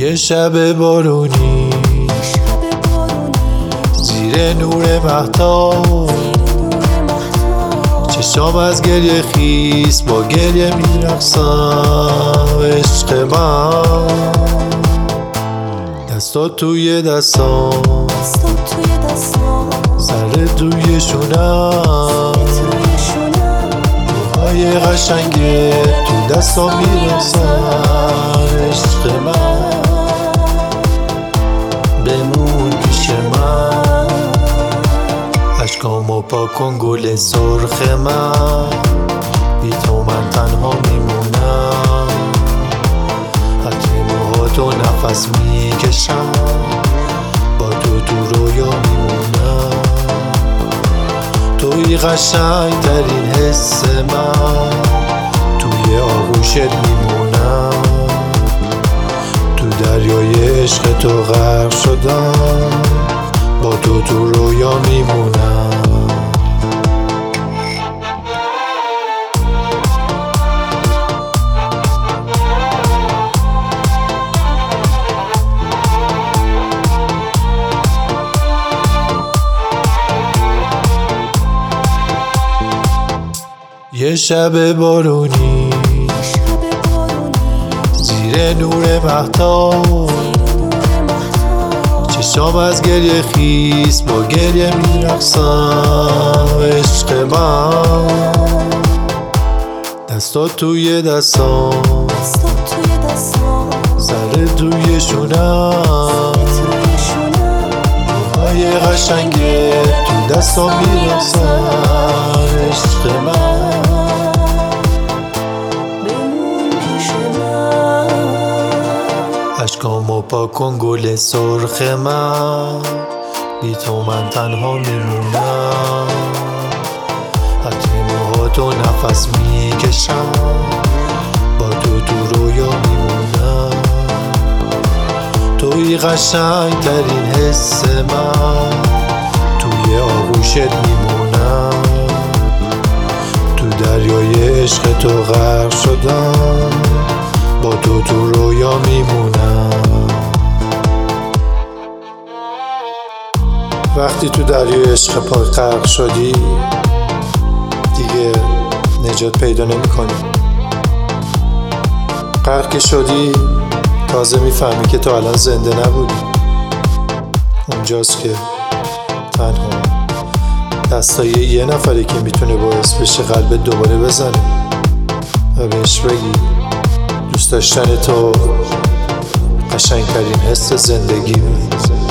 یه شب بارونی زیر نور مهتاب، چشام از گریه خیس با گریه میرقصم. عشق من دستات توی دستام، سر توی شونم، موهای قشنگه تو دستام میرقصن. عشق من بمون پیش من، اشکامو پاک کن گل سرخ من، بی تو من تنها میمونم. حتی موهاتو نفس میکشم، با تو رویا میمونم. توی قشنگ ترین حس من، توی آغوشت میمونم. تو دریای عشق تو غرق شدم، با تو رویا میمونم. یه شب بارونی زیر نور مهتاب، چشام از گریه خیس با گریه میرقصم. عشق من دستات توی دستام، سر توی شونم، موهای قشنگه تو دستام میرقصن. عشق من اشکامو پاک کن گل سرخ من، بی تو من تنها میمونم. حتی موهاتو نفس میکشم، با تو رویا میمونم. توی قشنگ ترین حس من، توی آغوشت میمونم. تو دریای عشق تو غرق شدم، با تو رویا میمونم. وقتی تو دریای عشق پاک غرق شدی، دیگه نجات پیدا نمی‌کنی. غرق که شدی، تازه میفهمی که تو الان زنده نبودی. اونجاست که تنها دستای یه نفره که میتونه باعث بشه قلبت دوباره بزنه و بهش بگی دوست داشتن تو قشنگترین حس زندگی.